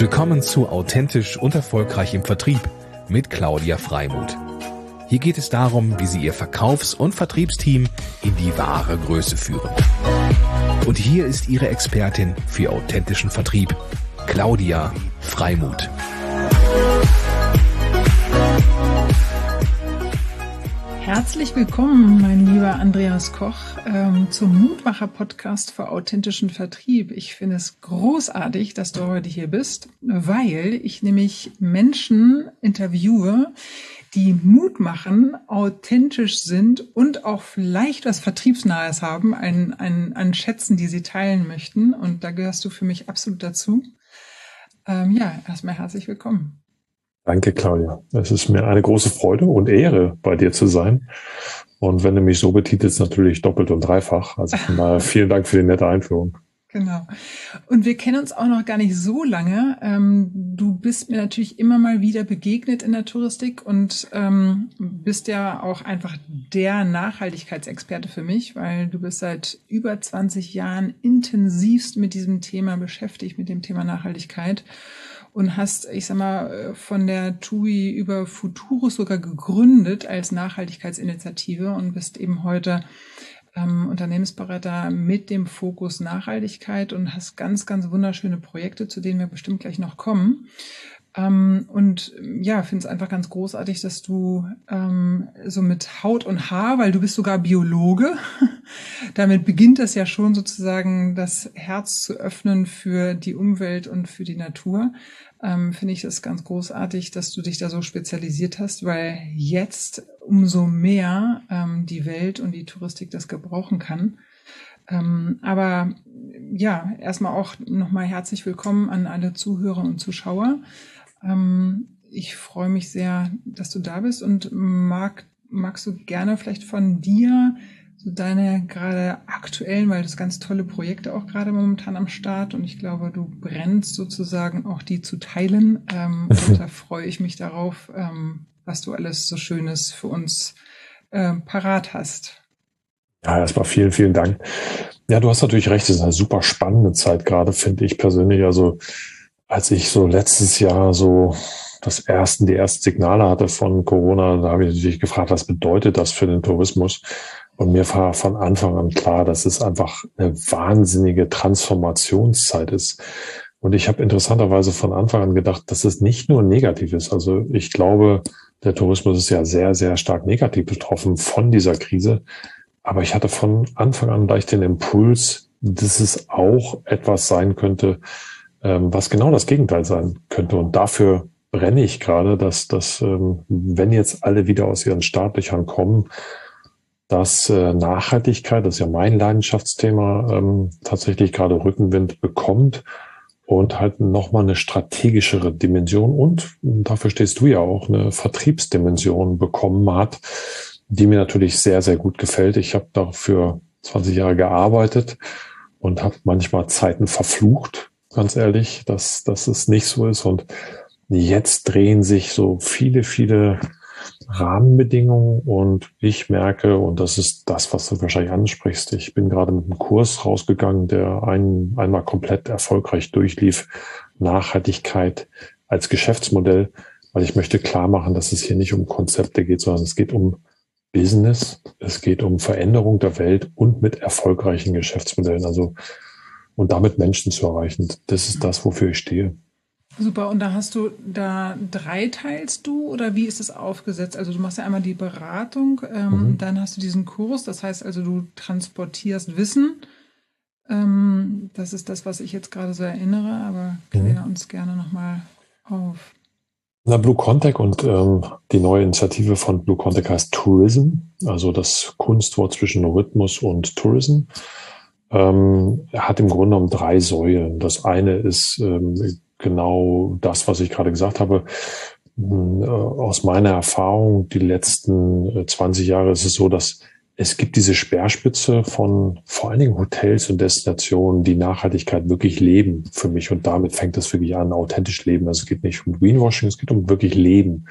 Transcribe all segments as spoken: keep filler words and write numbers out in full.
Willkommen zu Authentisch und Erfolgreich im Vertrieb mit Claudia Freimuth. Hier geht es darum, wie Sie Ihr Verkaufs- und Vertriebsteam in die wahre Größe führen. Und hier ist Ihre Expertin für authentischen Vertrieb, Claudia Freimuth. Herzlich willkommen, mein lieber Andreas Koch, ähm, zum Mutmacher-Podcast für authentischen Vertrieb. Ich finde es großartig, dass du heute hier bist, weil ich nämlich Menschen interviewe, die Mut machen, authentisch sind und auch vielleicht was Vertriebsnahes haben, an, an, an Schätzen, die sie teilen möchten. Und da gehörst du für mich absolut dazu. Ähm, ja, erstmal herzlich willkommen. Danke, Claudia. Es ist mir eine große Freude und Ehre, bei dir zu sein. Und wenn du mich so betitelst, natürlich doppelt und dreifach. Also von daher vielen Dank für die nette Einführung. Genau. Und wir kennen uns auch noch gar nicht so lange. Ähm, du bist mir natürlich immer mal wieder begegnet in der Touristik und ähm, bist ja auch einfach der Nachhaltigkeitsexperte für mich, weil du bist seit über zwanzig Jahren intensivst mit diesem Thema beschäftigt, mit dem Thema Nachhaltigkeit. Und hast, ich sag mal, von der T U I über Futurus sogar gegründet als Nachhaltigkeitsinitiative und bist eben heute ähm, Unternehmensberater mit dem Fokus Nachhaltigkeit und hast ganz, ganz wunderschöne Projekte, zu denen wir bestimmt gleich noch kommen. Ähm, und ja, finde es einfach ganz großartig, dass du ähm, so mit Haut und Haar, weil du bist sogar Biologe, damit beginnt das ja schon sozusagen, das Herz zu öffnen für die Umwelt und für die Natur. Ähm, finde ich das ganz großartig, dass du dich da so spezialisiert hast, weil jetzt umso mehr ähm, die Welt und die Touristik das gebrauchen kann. Ähm, aber ja, erstmal auch nochmal herzlich willkommen an alle Zuhörer und Zuschauer. Ähm, ich freue mich sehr, dass du da bist und mag, magst du gerne vielleicht von dir so deine gerade aktuellen, weil das ganz tolle Projekte auch gerade momentan am Start und ich glaube, du brennst sozusagen auch die zu teilen ähm, und da freue ich mich darauf, ähm, was du alles so Schönes für uns äh, parat hast. Ja, erstmal vielen, vielen Dank. Ja, du hast natürlich recht, es ist eine super spannende Zeit gerade, finde ich persönlich. Also als ich so letztes Jahr so das ersten, die ersten Signale hatte von Corona, da habe ich natürlich gefragt, was bedeutet das für den Tourismus? Und mir war von Anfang an klar, dass es einfach eine wahnsinnige Transformationszeit ist. Und ich habe interessanterweise von Anfang an gedacht, dass es nicht nur negativ ist. Also ich glaube, der Tourismus ist ja sehr, sehr stark negativ betroffen von dieser Krise. Aber ich hatte von Anfang an gleich den Impuls, dass es auch etwas sein könnte, was genau das Gegenteil sein könnte. Und dafür brenne ich gerade, dass, dass wenn jetzt alle wieder aus ihren Startlöchern kommen, dass Nachhaltigkeit, das ist ja mein Leidenschaftsthema, tatsächlich gerade Rückenwind bekommt und halt nochmal eine strategischere Dimension und dafür stehst du ja auch, eine Vertriebsdimension bekommen hat, die mir natürlich sehr, sehr gut gefällt. Ich habe dafür zwanzig Jahre gearbeitet und habe manchmal Zeiten verflucht, ganz ehrlich, dass, dass es nicht so ist. Und jetzt drehen sich so viele, viele Rahmenbedingungen und ich merke, und das ist das, was du wahrscheinlich ansprichst, ich bin gerade mit einem Kurs rausgegangen, der ein, einmal komplett erfolgreich durchlief, Nachhaltigkeit als Geschäftsmodell, weil ich möchte klar machen, dass es hier nicht um Konzepte geht, sondern es geht um Business, es geht um Veränderung der Welt und mit erfolgreichen Geschäftsmodellen, also und damit Menschen zu erreichen. Das ist das, wofür ich stehe. Super, und da hast du, da dreiteilst du oder wie ist es aufgesetzt? Also du machst ja einmal die Beratung, ähm, mhm. dann hast du diesen Kurs, das heißt also du transportierst Wissen. Ähm, das ist das, was ich jetzt gerade so erinnere, aber klär mhm. uns gerne nochmal auf. Na, Blue Contact und ähm, die neue Initiative von Blue Contact heißt Tourism, also das Kunstwort zwischen Rhythmus und Tourism. Ähm, hat im Grunde genommen drei Säulen. Das eine ist ähm, genau das, was ich gerade gesagt habe. Äh, aus meiner Erfahrung, die letzten zwanzig Jahre ist es so, dass es gibt diese Speerspitze von vor allen Dingen Hotels und Destinationen, die Nachhaltigkeit wirklich leben für mich. Und damit fängt es wirklich an, authentisch leben. Also es geht nicht um Greenwashing, es geht um wirklich Leben.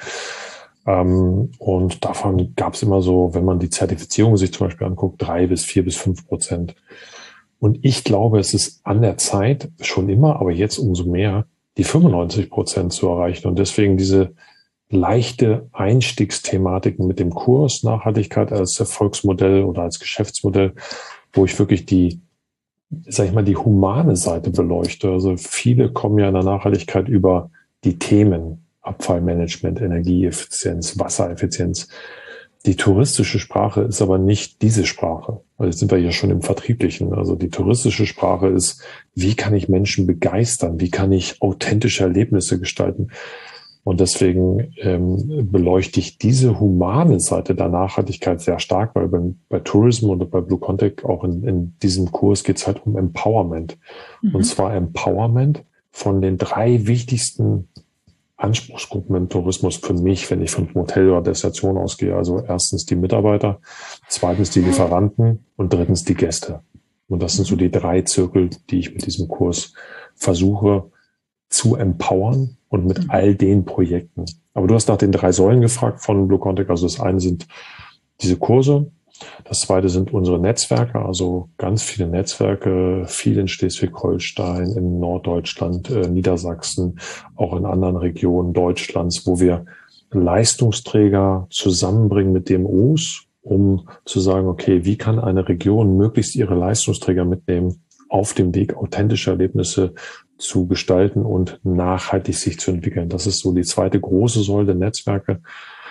Ähm, und davon gab es immer so, wenn man die Zertifizierung sich zum Beispiel anguckt, drei bis vier bis fünf Prozent. Und ich glaube, es ist an der Zeit, schon immer, aber jetzt umso mehr, die fünfundneunzig Prozent zu erreichen. Und deswegen diese leichte Einstiegsthematiken mit dem Kurs Nachhaltigkeit als Erfolgsmodell oder als Geschäftsmodell, wo ich wirklich die, sag ich mal, die humane Seite beleuchte. Also viele kommen ja in der Nachhaltigkeit über die Themen Abfallmanagement, Energieeffizienz, Wassereffizienz. Die touristische Sprache ist aber nicht diese Sprache. Also jetzt sind wir hier schon im Vertrieblichen. Also die touristische Sprache ist, wie kann ich Menschen begeistern? Wie kann ich authentische Erlebnisse gestalten? Und deswegen ähm, beleuchte ich diese humane Seite der Nachhaltigkeit sehr stark, weil bei, bei Tourism oder bei Blue Contact auch in, in diesem Kurs geht es halt um Empowerment. Mhm. Und zwar Empowerment von den drei wichtigsten Anspruchsgruppen im Tourismus für mich, wenn ich von Hotel oder Destination ausgehe. Also erstens die Mitarbeiter, zweitens die Lieferanten und drittens die Gäste. Und das sind so die drei Zirkel, die ich mit diesem Kurs versuche zu empowern und mit mhm. all den Projekten. Aber du hast nach den drei Säulen gefragt von Blue Contact. Also das eine sind diese Kurse. Das zweite sind unsere Netzwerke, also ganz viele Netzwerke, viel in Schleswig-Holstein, in Norddeutschland, äh, Niedersachsen, auch in anderen Regionen Deutschlands, wo wir Leistungsträger zusammenbringen mit D M Os, um zu sagen, okay, wie kann eine Region möglichst ihre Leistungsträger mitnehmen, auf dem Weg authentische Erlebnisse zu gestalten und nachhaltig sich zu entwickeln. Das ist so die zweite große Säule der Netzwerke.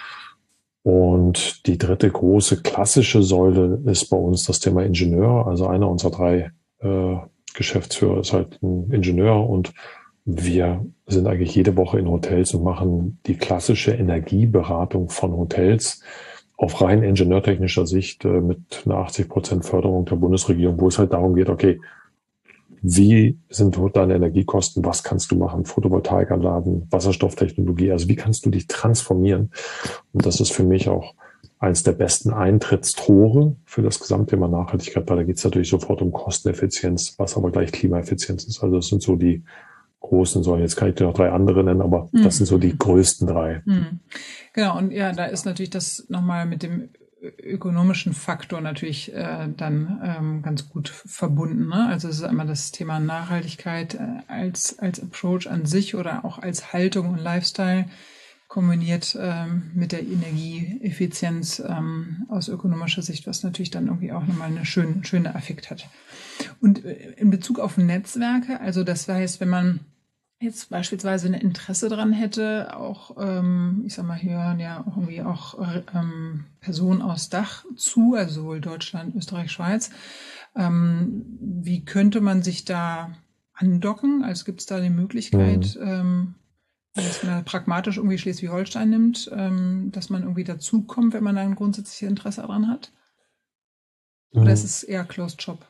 Und die dritte große klassische Säule ist bei uns das Thema Ingenieur. Also einer unserer drei äh, Geschäftsführer ist halt ein Ingenieur und wir sind eigentlich jede Woche in Hotels und machen die klassische Energieberatung von Hotels auf rein ingenieurtechnischer Sicht äh, mit einer achtzig Prozent Förderung der Bundesregierung, wo es halt darum geht, okay, wie sind deine Energiekosten? Was kannst du machen? Photovoltaikanlagen, Wasserstofftechnologie. Also wie kannst du dich transformieren? Und das ist für mich auch eines der besten Eintrittstore für das Gesamtthema Nachhaltigkeit, weil da geht es natürlich sofort um Kosteneffizienz, was aber gleich Klimaeffizienz ist. Also das sind so die großen Säulen. Jetzt kann ich dir noch drei andere nennen, aber mhm. das sind so die größten drei. Mhm. Genau. Und ja, da ist natürlich das nochmal mit dem ökonomischen Faktor natürlich äh, dann ähm, ganz gut verbunden. Ne? Also es ist einmal das Thema Nachhaltigkeit äh, als als Approach an sich oder auch als Haltung und Lifestyle kombiniert ähm, mit der Energieeffizienz ähm, aus ökonomischer Sicht, was natürlich dann irgendwie auch nochmal eine schöne, schöne Effekt hat. Und äh, in Bezug auf Netzwerke, also das heißt, wenn man jetzt beispielsweise ein Interesse daran hätte, auch, ähm, ich sag mal, hier hören ja auch irgendwie auch ähm, Personen aus Dach zu, also sowohl Deutschland, Österreich, Schweiz. Ähm, wie könnte man sich da andocken? Also gibt es da die Möglichkeit, mhm. ähm, wenn man pragmatisch irgendwie Schleswig-Holstein nimmt, ähm, dass man irgendwie dazukommt, wenn man da ein grundsätzliches Interesse daran hat? Oder mhm. ist es eher Closed Shop?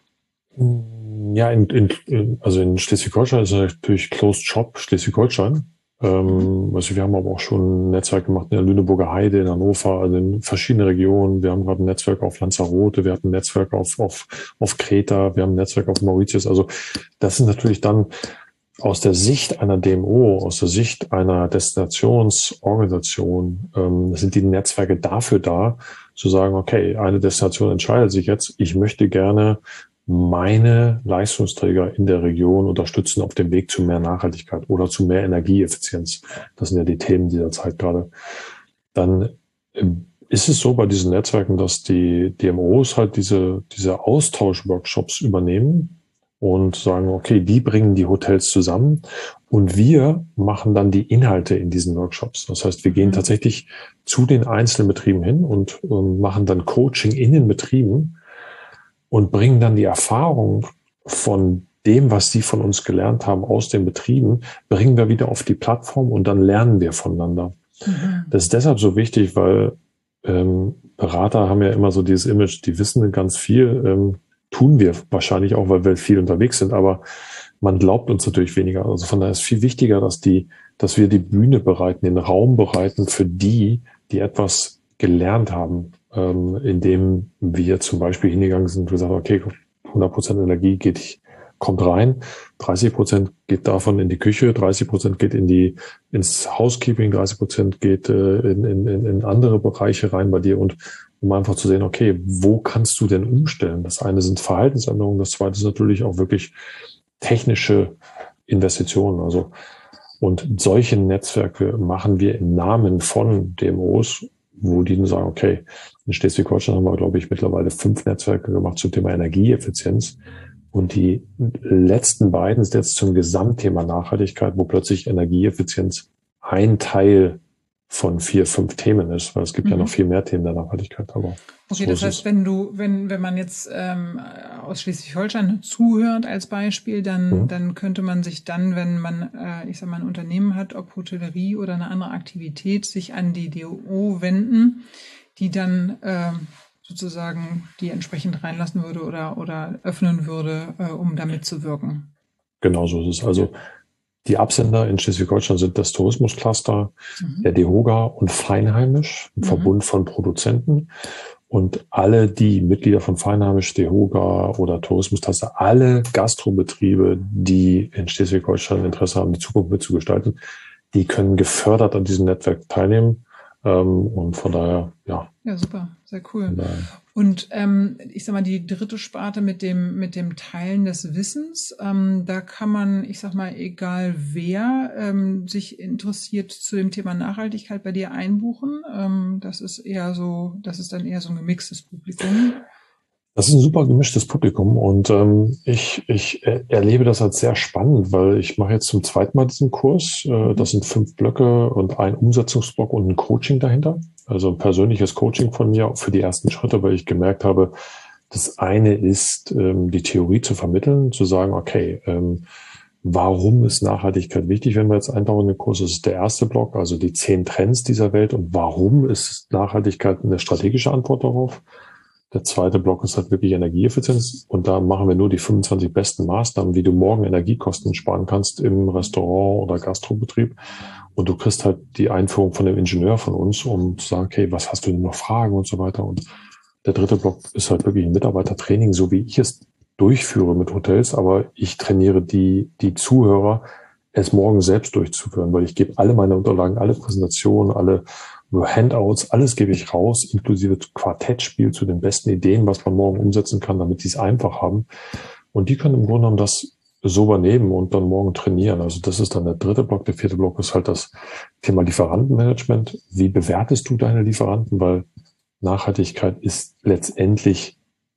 Ja, in, in, also in Schleswig-Holstein ist natürlich Closed Shop Schleswig-Holstein. Ähm, also wir haben aber auch schon ein Netzwerk gemacht in der Lüneburger Heide, in Hannover, also in verschiedenen Regionen. Wir haben gerade ein Netzwerk auf Lanzarote, wir hatten ein Netzwerk auf, auf, auf Kreta, wir haben ein Netzwerk auf Mauritius. Also das sind natürlich dann aus der Sicht einer D M O, aus der Sicht einer Destinationsorganisation, ähm, sind die Netzwerke dafür da, zu sagen, okay, eine Destination entscheidet sich jetzt, ich möchte gerne meine Leistungsträger in der Region unterstützen auf dem Weg zu mehr Nachhaltigkeit oder zu mehr Energieeffizienz. Das sind ja die Themen dieser Zeit gerade. Dann ist es so bei diesen Netzwerken, dass die D M Os halt diese, diese Austauschworkshops übernehmen und sagen, okay, die bringen die Hotels zusammen und wir machen dann die Inhalte in diesen Workshops. Das heißt, wir gehen tatsächlich zu den einzelnen Betrieben hin und, und machen dann Coaching in den Betrieben und bringen dann die Erfahrung von dem, was sie von uns gelernt haben aus den Betrieben, bringen wir wieder auf die Plattform und dann lernen wir voneinander. Mhm. Das ist deshalb so wichtig, weil ähm, Berater haben ja immer so dieses Image, die wissen ganz viel, ähm, tun wir wahrscheinlich auch, weil wir viel unterwegs sind, aber man glaubt uns natürlich weniger. Also von daher ist viel wichtiger, dass die, dass wir die Bühne bereiten, den Raum bereiten für die, die etwas gelernt haben, ähm, indem wir zum Beispiel hingegangen sind und gesagt haben, okay, hundert Prozent Energie geht, kommt rein, dreißig Prozent geht davon in die Küche, dreißig Prozent geht in die, ins Housekeeping, dreißig Prozent geht äh, in, in, in andere Bereiche rein bei dir und um einfach zu sehen, okay, wo kannst du denn umstellen? Das eine sind Verhaltensänderungen, das zweite ist natürlich auch wirklich technische Investitionen. Also Und solche Netzwerke machen wir im Namen von D M Os, wo die dann sagen, okay, in Schleswig-Holstein haben wir, glaube ich, mittlerweile fünf Netzwerke gemacht zum Thema Energieeffizienz. Und die letzten beiden sind jetzt zum Gesamtthema Nachhaltigkeit, wo plötzlich Energieeffizienz ein Teil von vier, fünf Themen ist, weil es gibt mhm. ja noch viel mehr Themen der Nachhaltigkeit. Aber okay, so das heißt, wenn du, wenn, wenn man jetzt ähm, aus Schleswig-Holstein zuhört als Beispiel, dann, mhm. dann könnte man sich dann, wenn man, äh, ich sag mal, ein Unternehmen hat, ob Hotellerie oder eine andere Aktivität, sich an die D O wenden, die dann äh, sozusagen die entsprechend reinlassen würde oder, oder öffnen würde, äh, um da mitzuwirken. Genau so ist es. Also die Absender in Schleswig-Holstein sind das Tourismuscluster, mhm. der DEHOGA und Feinheimisch, ein mhm. Verbund von Produzenten. Und alle die Mitglieder von Feinheimisch, DEHOGA oder Tourismuscluster, alle Gastrobetriebe, die in Schleswig-Holstein Interesse haben, die Zukunft mitzugestalten, die können gefördert an diesem Netzwerk teilnehmen. Und von daher, ja. Ja, super, sehr cool. Und ähm, ich sag mal, die dritte Sparte mit dem mit dem Teilen des Wissens, ähm, da kann man, ich sag mal, egal wer ähm, sich interessiert zu dem Thema Nachhaltigkeit bei dir einbuchen. Ähm, das ist eher so, das ist dann eher so ein gemixtes Publikum. Das ist ein super gemischtes Publikum und ähm, ich, ich erlebe das als sehr spannend, weil ich mache jetzt zum zweiten Mal diesen Kurs. Äh, das sind fünf Blöcke und ein Umsetzungsblock und ein Coaching dahinter. Also ein persönliches Coaching von mir für die ersten Schritte, weil ich gemerkt habe, das eine ist, ähm, die Theorie zu vermitteln, zu sagen, okay, ähm, warum ist Nachhaltigkeit wichtig, wenn wir jetzt eintauchen in den Kurs? Das ist der erste Block, also die zehn Trends dieser Welt und warum ist Nachhaltigkeit eine strategische Antwort darauf? Der zweite Block ist halt wirklich Energieeffizienz und da machen wir nur die fünfundzwanzig besten Maßnahmen, wie du morgen Energiekosten sparen kannst im Restaurant oder Gastrobetrieb. Und du kriegst halt die Einführung von dem Ingenieur von uns, um zu sagen, okay, was hast du denn noch Fragen und so weiter. Und der dritte Block ist halt wirklich ein Mitarbeitertraining, so wie ich es durchführe mit Hotels, aber ich trainiere die, die Zuhörer, es morgen selbst durchzuführen, weil ich gebe alle meine Unterlagen, alle Präsentationen, alle Handouts, alles gebe ich raus, inklusive Quartettspiel zu den besten Ideen, was man morgen umsetzen kann, damit die es einfach haben. Und die können im Grunde genommen das so übernehmen und dann morgen trainieren. Also das ist dann der dritte Block. Der vierte Block ist halt das Thema Lieferantenmanagement. Wie bewertest du deine Lieferanten? Weil Nachhaltigkeit ist letztendlich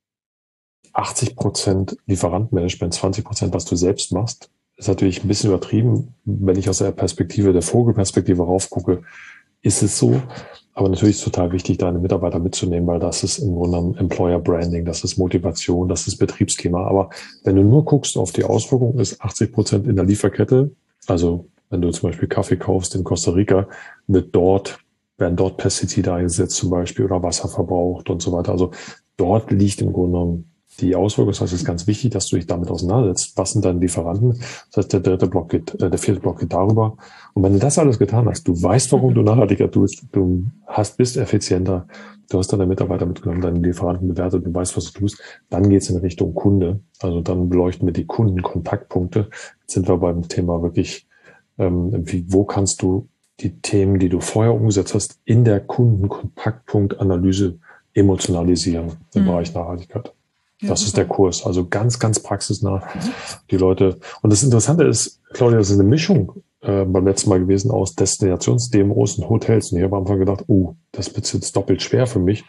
achtzig Prozent Lieferantenmanagement, zwanzig Prozent, was du selbst machst. Das ist natürlich ein bisschen übertrieben. Wenn ich aus der Perspektive, der Vogelperspektive raufgucke, ist es so. Aber natürlich ist es total wichtig, deine Mitarbeiter mitzunehmen, weil das ist im Grunde genommen Employer Branding, das ist Motivation, das ist Betriebsklima. Aber wenn du nur guckst auf die Auswirkungen, ist achtzig Prozent in der Lieferkette. Also wenn du zum Beispiel Kaffee kaufst in Costa Rica, wird dort, werden dort Pestizide eingesetzt zum Beispiel oder Wasser verbraucht und so weiter. Also dort liegt im Grunde genommen die Auswirkung. Das heißt, es ist ganz wichtig, dass du dich damit auseinandersetzt. Was sind deine Lieferanten? Das heißt, der dritte Block geht, äh, der vierte Block geht darüber. Und wenn du das alles getan hast, du weißt, warum du nachhaltiger tust, du hast, bist effizienter, du hast deine Mitarbeiter mitgenommen, deine Lieferanten bewertet, du weißt, was du tust, dann geht's in Richtung Kunde. Also dann beleuchten wir die Kundenkontaktpunkte. Jetzt sind wir beim Thema wirklich, ähm, wie, wo kannst du die Themen, die du vorher umgesetzt hast, in der Kundenkontaktpunktanalyse emotionalisieren im mhm. Bereich Nachhaltigkeit. Das ja, ist der Kurs, also ganz, ganz praxisnah. Die Leute, und das Interessante ist, Claudia, das ist eine Mischung äh, beim letzten Mal gewesen aus Destinations-D M Os und Hotels. Und ich habe am Anfang gedacht, oh, das wird jetzt doppelt schwer für mich.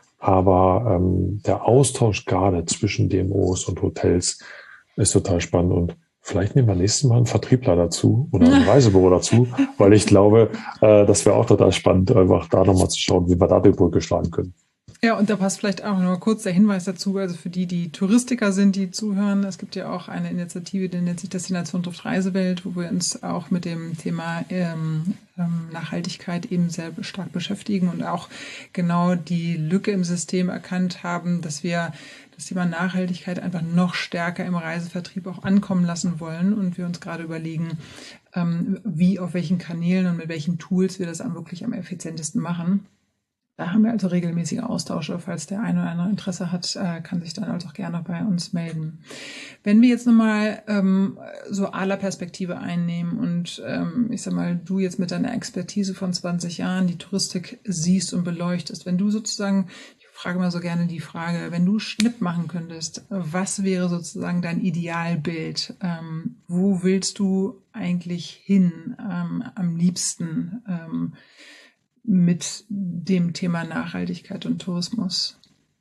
Aber ähm, der Austausch gerade zwischen D M Os und Hotels ist total spannend. Und vielleicht nehmen wir nächstes Mal einen Vertriebler dazu oder ein Reisebüro dazu, weil ich glaube, äh, das wäre auch total spannend, einfach da nochmal zu schauen, wie wir da die Brücke schlagen können. Ja, und da passt vielleicht auch noch kurz der Hinweis dazu, also für die, die Touristiker sind, die zuhören, es gibt ja auch eine Initiative, die nennt sich Destination trifft Reisewelt, wo wir uns auch mit dem Thema ähm, Nachhaltigkeit eben sehr stark beschäftigen und auch genau die Lücke im System erkannt haben, dass wir das Thema Nachhaltigkeit einfach noch stärker im Reisevertrieb auch ankommen lassen wollen und wir uns gerade überlegen, ähm, wie, auf welchen Kanälen und mit welchen Tools wir das am wirklich am effizientesten machen. Da haben wir also regelmäßige Austausche. Falls der eine oder andere Interesse hat, äh, kann sich dann also auch gerne bei uns melden. Wenn wir jetzt nochmal ähm, so aller Perspektive einnehmen und ähm, ich sag mal, du jetzt mit deiner Expertise von zwanzig Jahren die Touristik siehst und beleuchtest, wenn du sozusagen frage immer so gerne die Frage, wenn du Schnipp machen könntest, was wäre sozusagen dein Idealbild? Ähm, wo willst du eigentlich hin ähm, am liebsten ähm, mit dem Thema Nachhaltigkeit und Tourismus?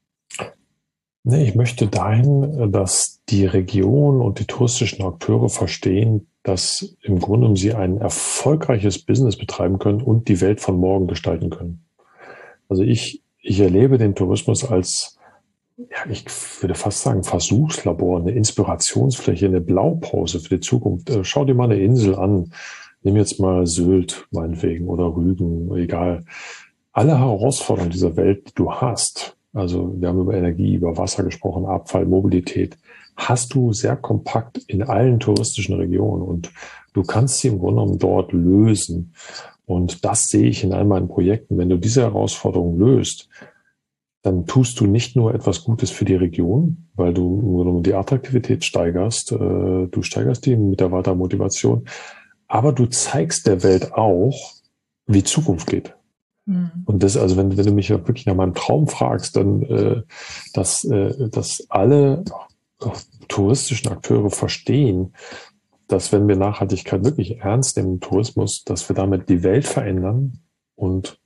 Nee, ich möchte dahin, dass die Region und die touristischen Akteure verstehen, dass im Grunde sie ein erfolgreiches Business betreiben können und die Welt von morgen gestalten können. Also ich, ich erlebe den Tourismus als, ja, ich würde fast sagen, Versuchslabor, eine Inspirationsfläche, eine Blaupause für die Zukunft. Schau dir mal eine Insel an. Nimm jetzt mal Sylt, meinetwegen, oder Rügen, egal. Alle Herausforderungen dieser Welt, die du hast, also wir haben über Energie, über Wasser gesprochen, Abfall, Mobilität, hast du sehr kompakt in allen touristischen Regionen und du kannst sie im Grunde genommen dort lösen. Und das sehe ich in all meinen Projekten. Wenn du diese Herausforderung löst, dann tust du nicht nur etwas Gutes für die Region, weil du im Grunde genommen die Attraktivität steigerst, du steigerst die Mitarbeitermotivation, aber du zeigst der Welt auch, wie Zukunft geht. Und das, also wenn, wenn du mich ja wirklich nach meinem Traum fragst, dann, äh, dass, äh, dass alle touristischen Akteure verstehen, dass wenn wir Nachhaltigkeit wirklich ernst nehmen im Tourismus, dass wir damit die Welt verändern und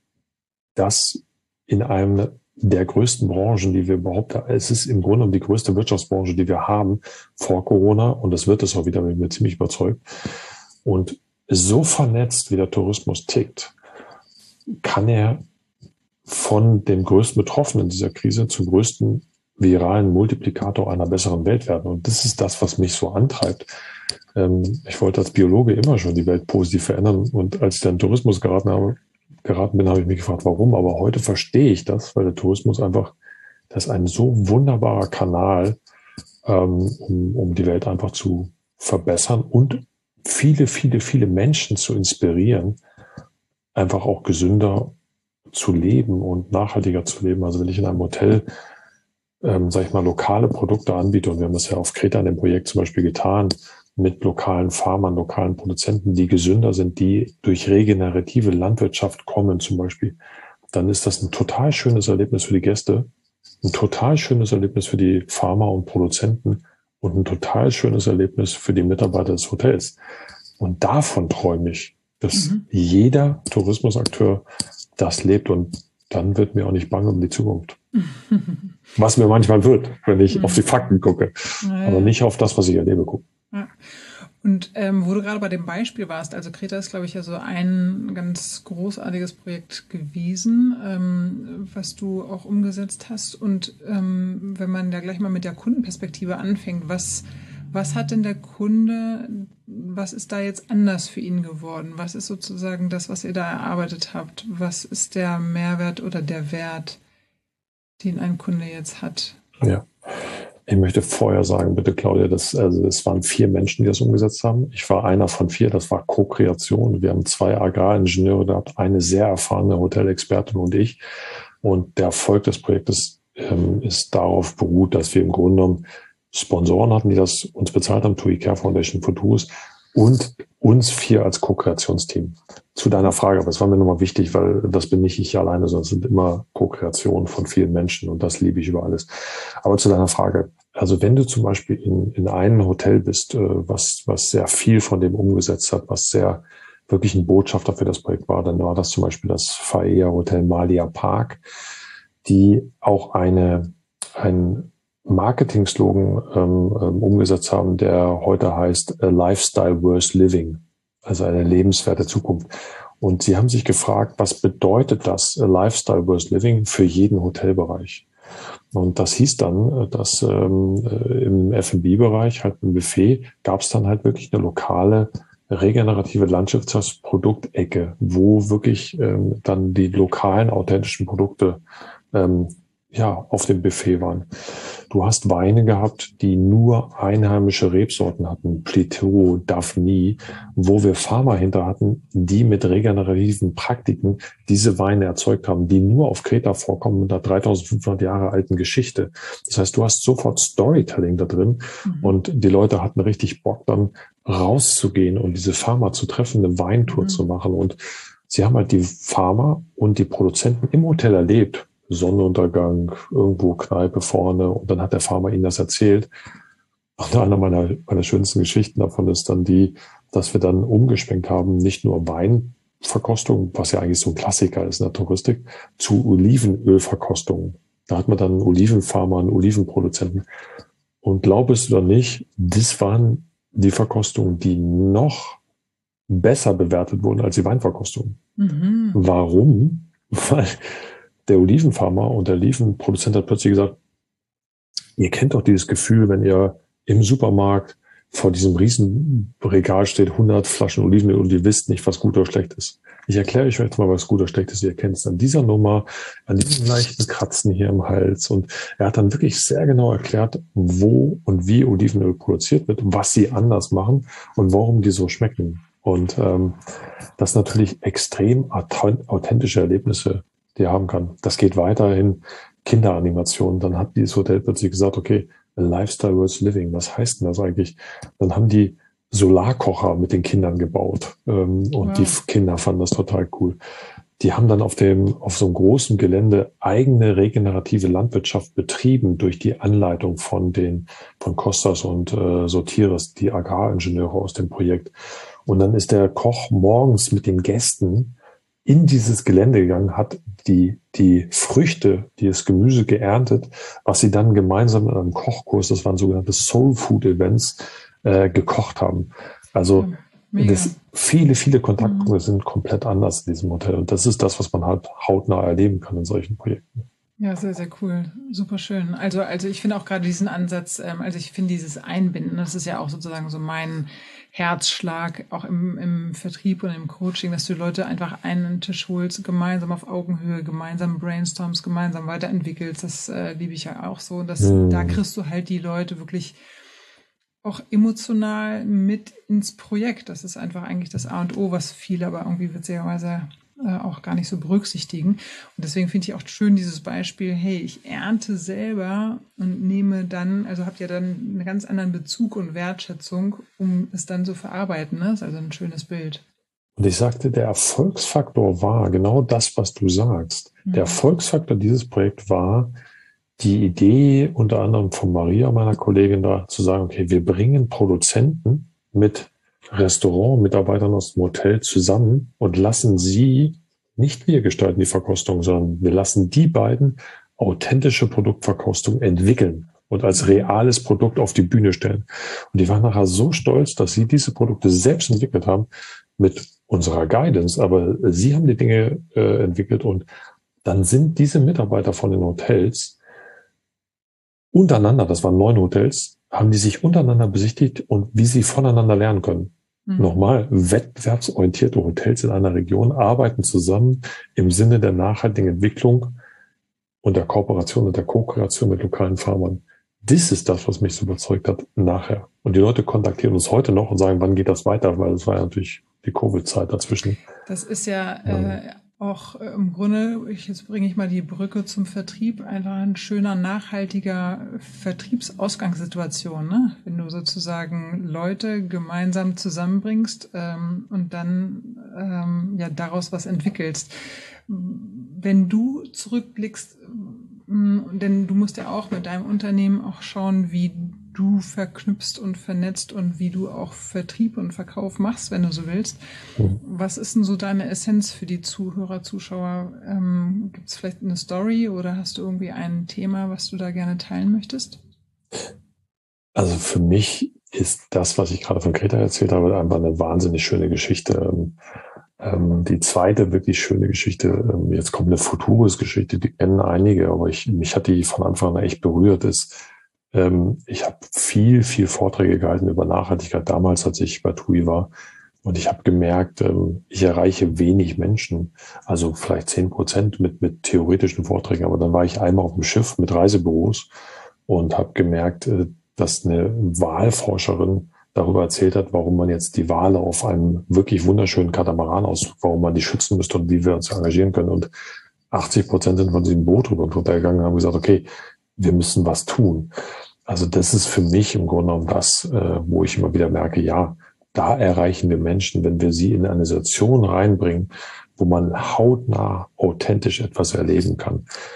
das in einem der größten Branchen, die wir überhaupt, es ist im Grunde die größte Wirtschaftsbranche, die wir haben vor Corona und das wird es auch wieder, bin ich mir ziemlich überzeugt. Und so vernetzt, wie der Tourismus tickt, kann er von dem größten Betroffenen dieser Krise zum größten viralen Multiplikator einer besseren Welt werden. Und das ist das, was mich so antreibt. Ähm, ich wollte als Biologe immer schon die Welt positiv verändern. Und als ich dann in Tourismus geraten, habe, geraten bin, habe ich mich gefragt, warum. Aber heute verstehe ich das, weil der Tourismus einfach, das ist ein so wunderbarer Kanal, ähm, um, um die Welt einfach zu verbessern und viele, viele, viele Menschen zu inspirieren, einfach auch gesünder zu leben und nachhaltiger zu leben. Also wenn ich in einem Hotel, ähm, sag ich mal, lokale Produkte anbiete, und wir haben das ja auf Kreta in dem Projekt zum Beispiel getan, mit lokalen Farmern, lokalen Produzenten, die gesünder sind, die durch regenerative Landwirtschaft kommen zum Beispiel, dann ist das ein total schönes Erlebnis für die Gäste, ein total schönes Erlebnis für die Farmer und Produzenten und ein total schönes Erlebnis für die Mitarbeiter des Hotels. Und davon träume ich, dass mhm. jeder Tourismusakteur das lebt und dann wird mir auch nicht bange um die Zukunft. Was mir manchmal wird, wenn ich mhm. auf die Fakten gucke, ja, aber nicht auf das, was ich erlebe, gucke. Ja. Und ähm, wo du gerade bei dem Beispiel warst, also Kreta ist, glaube ich, ja so ein ganz großartiges Projekt gewesen, ähm, was du auch umgesetzt hast. Und ähm, wenn man da gleich mal mit der Kundenperspektive anfängt, was Was hat denn der Kunde, was ist da jetzt anders für ihn geworden? Was ist sozusagen das, was ihr da erarbeitet habt? Was ist der Mehrwert oder der Wert, den ein Kunde jetzt hat? Ja, ich möchte vorher sagen, bitte Claudia, das, also es waren vier Menschen, die das umgesetzt haben. Ich war einer von vier, das war Co-Kreation. Wir haben zwei Agraringenieure gehabt, eine sehr erfahrene Hotelexpertin und ich. Und der Erfolg des Projektes ähm, ist darauf beruht, dass wir im Grunde genommen Sponsoren hatten, die das uns bezahlt haben, T U I Care Foundation for Tours und uns vier als Co-Kreationsteam. Zu deiner Frage, aber es war mir nochmal wichtig, weil das bin nicht ich alleine, sondern es sind immer Co-Kreationen von vielen Menschen und das liebe ich über alles. Aber zu deiner Frage, also wenn du zum Beispiel in, in einem Hotel bist, was, was sehr viel von dem umgesetzt hat, was sehr wirklich ein Botschafter für das Projekt war, dann war das zum Beispiel das Faea Hotel Malia Park, die auch eine, ein Marketing-Slogan ähm, umgesetzt haben, der heute heißt A Lifestyle Worth Living, also eine lebenswerte Zukunft. Und sie haben sich gefragt, was bedeutet das A Lifestyle Worth Living für jeden Hotelbereich? Und das hieß dann, dass ähm, im F und B-Bereich, halt im Buffet, gab es dann halt wirklich eine lokale regenerative Landwirtschaftsproduktecke, wo wirklich ähm, dann die lokalen, authentischen Produkte ähm, ja, auf dem Buffet waren. Du hast Weine gehabt, die nur einheimische Rebsorten hatten, Plateau, Daphne, wo wir Farmer hinter hatten, die mit regenerativen Praktiken diese Weine erzeugt haben, die nur auf Kreta vorkommen mit einer dreitausendfünfhundert Jahre alten Geschichte. Das heißt, du hast sofort Storytelling da drin mhm. und die Leute hatten richtig Bock, dann rauszugehen und diese Farmer zu treffen, eine Weintour mhm. zu machen. Und sie haben halt die Farmer und die Produzenten im Hotel erlebt. Sonnenuntergang, irgendwo Kneipe vorne und dann hat der Farmer ihnen das erzählt. Und einer meiner, meiner schönsten Geschichten davon ist dann die, dass wir dann umgeschwenkt haben, nicht nur Weinverkostung, was ja eigentlich so ein Klassiker ist in der Touristik, zu Olivenölverkostung. Da hat man dann einen Olivenfarmer, einen Olivenproduzenten. Und glaub es oder nicht, das waren die Verkostungen, die noch besser bewertet wurden als die Weinverkostungen. Mhm. Warum? Weil der Olivenfarmer und der Olivenproduzent hat plötzlich gesagt, ihr kennt doch dieses Gefühl, wenn ihr im Supermarkt vor diesem riesen Regal steht, hundert Flaschen Olivenöl und ihr wisst nicht, was gut oder schlecht ist. Ich erkläre euch jetzt mal, was gut oder schlecht ist. Ihr kennt es an dieser Nummer, an diesen leichten Kratzen hier im Hals. Und er hat dann wirklich sehr genau erklärt, wo und wie Olivenöl produziert wird, was sie anders machen und warum die so schmecken. Und ähm, das natürlich extrem authentische Erlebnisse, die er haben kann. Das geht weiter in Kinderanimationen. Dann hat dieses Hotel plötzlich gesagt, okay, a lifestyle worth living. Was heißt denn das eigentlich? Dann haben die Solarkocher mit den Kindern gebaut. Ähm, und wow. Die Kinder fanden das total cool. Die haben dann auf dem, auf so einem großen Gelände eigene regenerative Landwirtschaft betrieben durch die Anleitung von den, von Kostas und äh, Sotiris, die Agraringenieure aus dem Projekt. Und dann ist der Koch morgens mit den Gästen in dieses Gelände gegangen, hat die, die Früchte, die das Gemüse geerntet, was sie dann gemeinsam in einem Kochkurs, das waren sogenannte Soul Food Events, äh, gekocht haben. Also ja, das, viele, viele Kontaktpunkte mhm. sind komplett anders in diesem Hotel. Und das ist das, was man halt hautnah erleben kann in solchen Projekten. Ja, sehr, sehr cool. Super schön. Also, also ich finde auch gerade diesen Ansatz, ähm, also ich finde dieses Einbinden, das ist ja auch sozusagen so mein Herzschlag, auch im, im Vertrieb und im Coaching, dass du Leute einfach einen Tisch holst, gemeinsam auf Augenhöhe, gemeinsam brainstormst, gemeinsam weiterentwickelst. Das äh, liebe ich ja auch so. Dass, mhm. Da kriegst du halt die Leute wirklich auch emotional mit ins Projekt. Das ist einfach eigentlich das A und O, was viele aber irgendwie witzigerweise auch gar nicht so berücksichtigen. Und deswegen finde ich auch schön dieses Beispiel, hey, ich ernte selber und nehme dann, also habt ihr dann einen ganz anderen Bezug und Wertschätzung, um es dann zu verarbeiten. Ne? Das ist also ein schönes Bild. Und ich sagte, der Erfolgsfaktor war genau das, was du sagst. Mhm. Der Erfolgsfaktor dieses Projekts war die Idee unter anderem von Maria, meiner Kollegin, da zu sagen, okay, wir bringen Produzenten mit Restaurantmitarbeitern aus dem Hotel zusammen und lassen sie, nicht wir gestalten die Verkostung, sondern wir lassen die beiden authentische Produktverkostung entwickeln und als reales Produkt auf die Bühne stellen. Und die waren nachher so stolz, dass sie diese Produkte selbst entwickelt haben mit unserer Guidance, aber sie haben die Dinge äh, entwickelt und dann sind diese Mitarbeiter von den Hotels untereinander, das waren neun Hotels, haben die sich untereinander besichtigt und wie sie voneinander lernen können. Mhm. Nochmal, wettbewerbsorientierte Hotels in einer Region arbeiten zusammen im Sinne der nachhaltigen Entwicklung und der Kooperation und der Co-Kreation mit lokalen Farmern. Das ist das, was mich so überzeugt hat nachher. Und die Leute kontaktieren uns heute noch und sagen, wann geht das weiter? Weil es war ja natürlich die Covid-Zeit dazwischen. Das ist ja äh, auch äh, im Grunde, ich, jetzt bringe ich mal die Brücke zum Vertrieb, einfach ein schöner, nachhaltiger Vertriebsausgangssituation, ne? Wenn du sozusagen Leute gemeinsam zusammenbringst ähm, und dann ähm, ja daraus was entwickelst. Wenn du zurückblickst, denn du musst ja auch mit deinem Unternehmen auch schauen, wie du verknüpfst und vernetzt und wie du auch Vertrieb und Verkauf machst, wenn du so willst. Mhm. Was ist denn so deine Essenz für die Zuhörer, Zuschauer? Ähm, gibt es vielleicht eine Story oder hast du irgendwie ein Thema, was du da gerne teilen möchtest? Also für mich ist das, was ich gerade von Greta erzählt habe, einfach eine wahnsinnig schöne Geschichte. Ähm, die zweite wirklich schöne Geschichte, ähm, jetzt kommt eine Futuris-Geschichte, die kennen einige, aber ich, mich hat die von Anfang an echt berührt, ist, ähm, ich habe viel, viel Vorträge gehalten über Nachhaltigkeit damals, als ich bei TUI war. Und ich habe gemerkt, ähm, ich erreiche wenig Menschen, also vielleicht zehn Prozent mit, mit theoretischen Vorträgen. Aber dann war ich einmal auf dem Schiff mit Reisebüros und habe gemerkt, äh, dass eine Walforscherin darüber erzählt hat, warum man jetzt die Wale auf einem wirklich wunderschönen Katamaran aussucht, warum man die schützen müsste und wie wir uns engagieren können. Und achtzig Prozent sind von diesem Boot rüber und runtergegangen und haben gesagt, okay, wir müssen was tun. Also das ist für mich im Grunde genommen das, äh, wo ich immer wieder merke, ja, da erreichen wir Menschen, wenn wir sie in eine Situation reinbringen, wo man hautnah authentisch etwas erleben kann.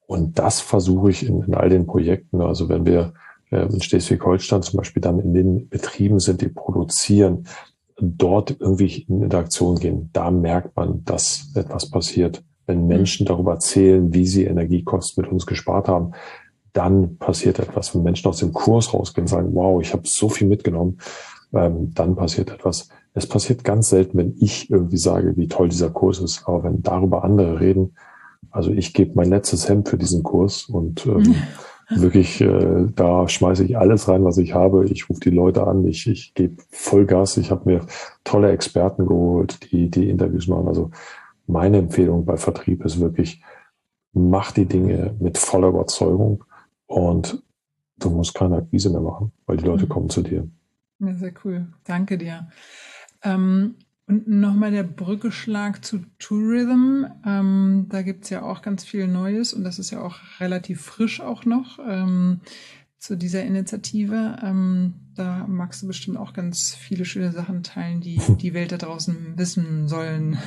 Und das versuche ich in, in all den Projekten. Also wenn wir äh, in Schleswig-Holstein zum Beispiel dann in den Betrieben sind, die produzieren, dort irgendwie in Interaktion gehen, da merkt man, dass etwas passiert. Wenn Menschen darüber erzählen, wie sie Energiekosten mit uns gespart haben, dann passiert etwas. Wenn Menschen aus dem Kurs rausgehen und sagen, wow, ich habe so viel mitgenommen, ähm, dann passiert etwas. Es passiert ganz selten, wenn ich irgendwie sage, wie toll dieser Kurs ist. Aber wenn darüber andere reden, also ich gebe mein letztes Hemd für diesen Kurs und ähm, wirklich, äh, da schmeiße ich alles rein, was ich habe. Ich rufe die Leute an, ich, ich gebe Vollgas. Ich habe mir tolle Experten geholt, die die Interviews machen. Also meine Empfehlung bei Vertrieb ist wirklich, mach die Dinge mit voller Überzeugung und du musst keine Akquise mehr machen, weil die Leute mhm. kommen zu dir. Ja, sehr cool. Danke dir. Ähm, und nochmal der Brückeschlag zu Tourism. Ähm, da gibt's ja auch ganz viel Neues und das ist ja auch relativ frisch auch noch ähm, zu dieser Initiative. Ähm, da magst du bestimmt auch ganz viele schöne Sachen teilen, die die Welt da draußen wissen sollen.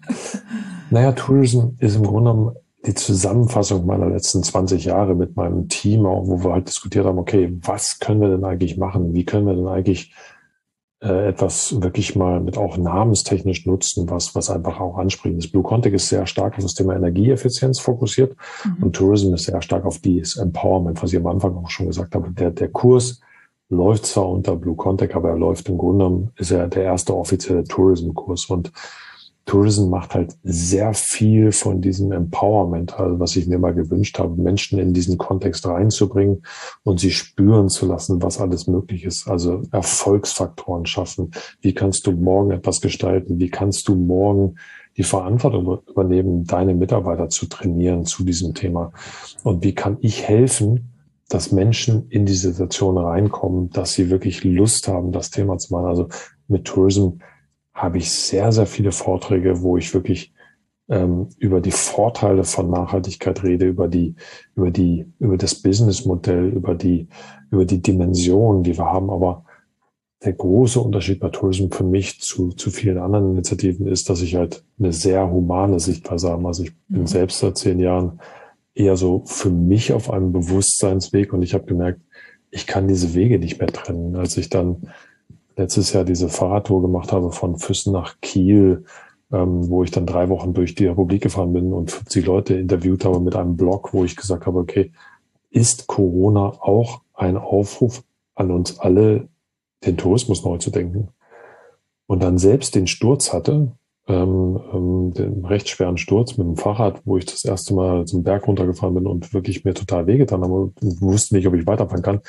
Naja, Tourism ist im Grunde genommen die Zusammenfassung meiner letzten zwanzig Jahre mit meinem Team, wo wir halt diskutiert haben, okay, was können wir denn eigentlich machen? Wie können wir denn eigentlich äh, etwas wirklich mal mit auch namenstechnisch nutzen, was was einfach auch ansprechend ist? Blue Contact ist sehr stark auf das Thema Energieeffizienz fokussiert mhm. und Tourism ist sehr stark auf dieses Empowerment, was ich am Anfang auch schon gesagt habe. Der, der Kurs läuft zwar unter Blue Contact, aber er läuft im Grunde genommen, ist er der erste offizielle Tourism-Kurs und Tourism macht halt sehr viel von diesem Empowerment, also was ich mir mal gewünscht habe, Menschen in diesen Kontext reinzubringen und sie spüren zu lassen, was alles möglich ist. Also Erfolgsfaktoren schaffen. Wie kannst du morgen etwas gestalten? Wie kannst du morgen die Verantwortung übernehmen, deine Mitarbeiter zu trainieren zu diesem Thema? Und wie kann ich helfen, dass Menschen in die Situation reinkommen, dass sie wirklich Lust haben, das Thema zu machen? Also mit Tourism habe ich sehr, sehr viele Vorträge, wo ich wirklich ähm, über die Vorteile von Nachhaltigkeit rede, über die, über die, über das Businessmodell, über die, über die Dimensionen, die wir haben. Aber der große Unterschied bei Tourism für mich zu, zu vielen anderen Initiativen ist, dass ich halt eine sehr humane Sichtweise habe. Also ich bin mhm. selbst seit zehn Jahren eher so für mich auf einem Bewusstseinsweg und ich habe gemerkt, ich kann diese Wege nicht mehr trennen. Als ich dann letztes Jahr diese Fahrradtour gemacht habe von Füssen nach Kiel, ähm, wo ich dann drei Wochen durch die Republik gefahren bin und fünfzig Leute interviewt habe mit einem Blog, wo ich gesagt habe, okay, ist Corona auch ein Aufruf an uns alle, den Tourismus neu zu denken? Und dann selbst den Sturz hatte, ähm, ähm, den recht schweren Sturz mit dem Fahrrad, wo ich das erste Mal zum Berg runtergefahren bin und wirklich mir total wehgetan habe und wusste nicht, ob ich weiterfahren kann.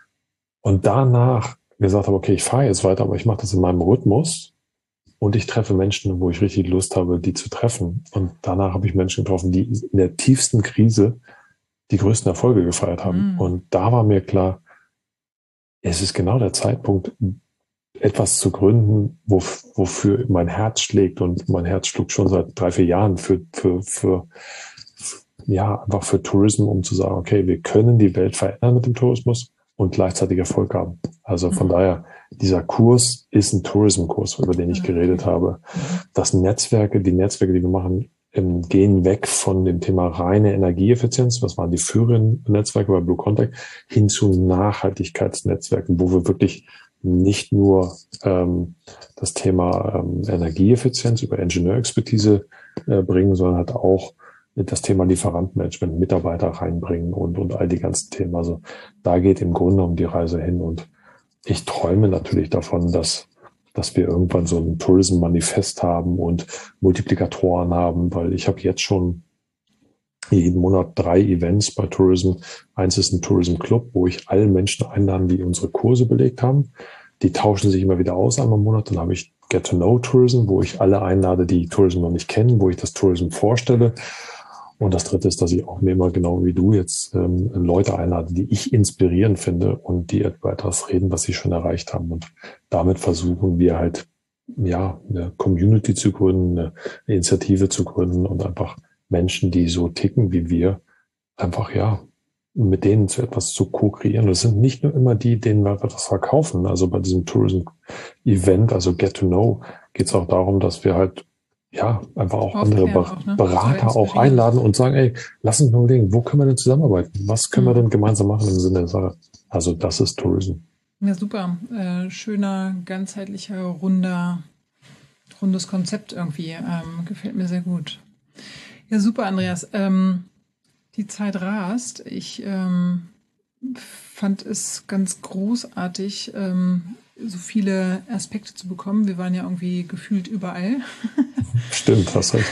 Und danach gesagt habe, okay, ich fahre jetzt weiter, aber ich mache das in meinem Rhythmus und ich treffe Menschen, wo ich richtig Lust habe, die zu treffen. Und danach habe ich Menschen getroffen, die in der tiefsten Krise die größten Erfolge gefeiert haben. Mhm. Und da war mir klar, es ist genau der Zeitpunkt, etwas zu gründen, wo, wofür mein Herz schlägt. Und mein Herz schlug schon seit drei, vier Jahren für, für, für, ja, einfach für Tourism, um zu sagen, okay, wir können die Welt verändern mit dem Tourismus und gleichzeitig Erfolg haben. Also von mhm. daher, dieser Kurs ist ein Tourism-Kurs, über den ich geredet habe. Das Netzwerke, die Netzwerke, die wir machen, ähm, gehen weg von dem Thema reine Energieeffizienz, was waren die führenden Netzwerke bei Blue Contact, hin zu Nachhaltigkeitsnetzwerken, wo wir wirklich nicht nur ähm, das Thema ähm, Energieeffizienz über Ingenieurexpertise äh, bringen, sondern halt auch das Thema Lieferantenmanagement, Mitarbeiter reinbringen und, und all die ganzen Themen. Also da geht im Grunde um die Reise hin. Und ich träume natürlich davon, dass, dass wir irgendwann so ein Tourism-Manifest haben und Multiplikatoren haben, weil ich habe jetzt schon jeden Monat drei Events bei Tourism. Eins ist ein Tourism Club, wo ich alle Menschen einladen, die unsere Kurse belegt haben. Die tauschen sich immer wieder aus einmal im Monat. Dann habe ich Get to Know Tourism, wo ich alle einlade, die Tourism noch nicht kennen, wo ich das Tourism vorstelle. Und das Dritte ist, dass ich auch mir immer genau wie du jetzt ähm, Leute einlade, die ich inspirierend finde und die über etwas reden, was sie schon erreicht haben. Und damit versuchen wir halt, ja, eine Community zu gründen, eine Initiative zu gründen und einfach Menschen, die so ticken wie wir, einfach, ja, mit denen zu etwas zu co-kreieren. Das sind nicht nur immer die, denen wir etwas verkaufen. Also bei diesem Tourism-Event, also Get to Know, geht es auch darum, dass wir halt ja, einfach auch Aufklären andere Ber auch, ne? Berater So auch einladen und sagen, ey, lass uns mal überlegen, wo können wir denn zusammenarbeiten? Was können Mhm. wir denn gemeinsam machen im Sinne der Sache? Also das ist Tourism. Ja, super. Äh, schöner, ganzheitlicher, runder, rundes Konzept irgendwie. Ähm, gefällt mir sehr gut. Ja, super, Andreas. Ähm, die Zeit rast. Ich ähm, fand es ganz großartig, ähm, so viele Aspekte zu bekommen. Wir waren ja irgendwie gefühlt überall. Stimmt, hast recht.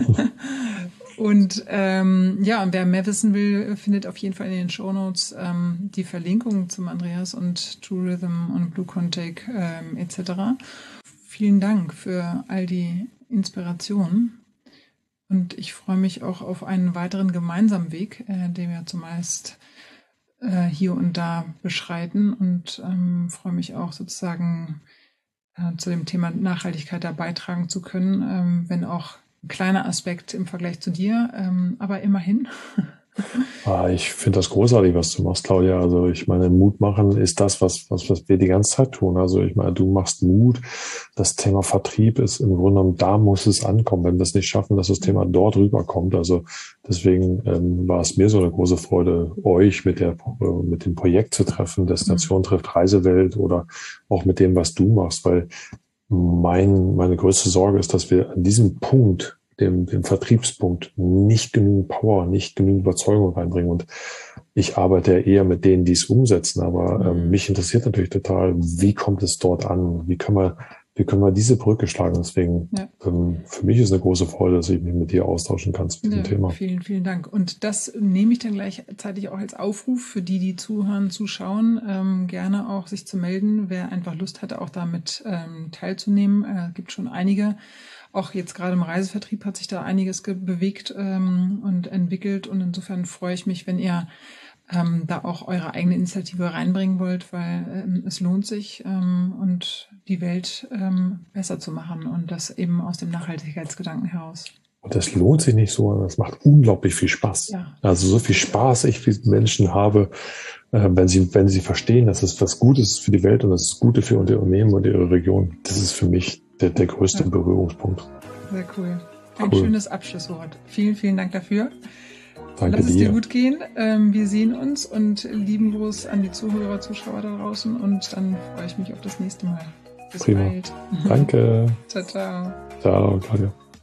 Und ähm, ja, und wer mehr wissen will, findet auf jeden Fall in den Shownotes ähm, die Verlinkung zum Andreas und Tourism und Blue Contact ähm, et cetera. Vielen Dank für all die Inspirationen. Und ich freue mich auch auf einen weiteren gemeinsamen Weg, äh, den wir zumeist äh, hier und da beschreiten. Und ähm, freue mich auch sozusagen äh, zu dem Thema Nachhaltigkeit da beitragen zu können, ähm, wenn auch ein kleiner Aspekt im Vergleich zu dir, ähm, aber immerhin. Ah, ich finde das großartig, was du machst, Claudia. Also ich meine, Mut machen ist das, was, was, was wir die ganze Zeit tun. Also ich meine, du machst Mut. Das Thema Vertrieb ist im Grunde genommen, da muss es ankommen. Wenn wir es nicht schaffen, dass das Thema dort rüberkommt. Also deswegen ähm, war es mir so eine große Freude, euch mit der äh, mit dem Projekt zu treffen, Destination trifft Reisewelt oder auch mit dem, was du machst, weil mein, meine größte Sorge ist, dass wir an diesem Punkt, dem, dem Vertriebspunkt, nicht genügend Power, nicht genügend Überzeugung reinbringen. Und ich arbeite ja eher mit denen, die es umsetzen. Aber Mhm. ähm, mich interessiert natürlich total, wie kommt es dort an? Wie können wir, wie können wir diese Brücke schlagen? Deswegen, Ja. ähm, für mich ist eine große Freude, dass ich mich mit dir austauschen kann zu diesem Ja, Thema. vielen, vielen Dank. Und das nehme ich dann gleichzeitig auch als Aufruf für die, die zuhören, zuschauen, ähm, gerne auch sich zu melden, wer einfach Lust hatte, auch damit ähm, teilzunehmen. Äh, gibt schon einige. Auch jetzt gerade im Reisevertrieb hat sich da einiges bewegt ähm, und entwickelt. Und insofern freue ich mich, wenn ihr ähm, da auch eure eigene Initiative reinbringen wollt, weil ähm, es lohnt sich ähm, und die Welt ähm, besser zu machen und das eben aus dem Nachhaltigkeitsgedanken heraus. Und das lohnt sich nicht so, das macht unglaublich viel Spaß. Ja. Also so viel Spaß ich mit Menschen habe, äh, wenn sie, wenn sie verstehen, dass es was Gutes ist für die Welt und das ist Gute für ihr Unternehmen und ihre Region. Das ist für mich der, der größte ja. Berührungspunkt. Sehr cool. Ein cool. schönes Abschlusswort. Vielen, vielen Dank dafür. Danke Lass es dir. dir gut gehen. Ähm, wir sehen uns und lieben Gruß an die Zuhörer, Zuschauer da draußen und dann freue ich mich auf das nächste Mal. Bis Prima. bald. Danke. Ciao, ciao. Ciao, Claudia.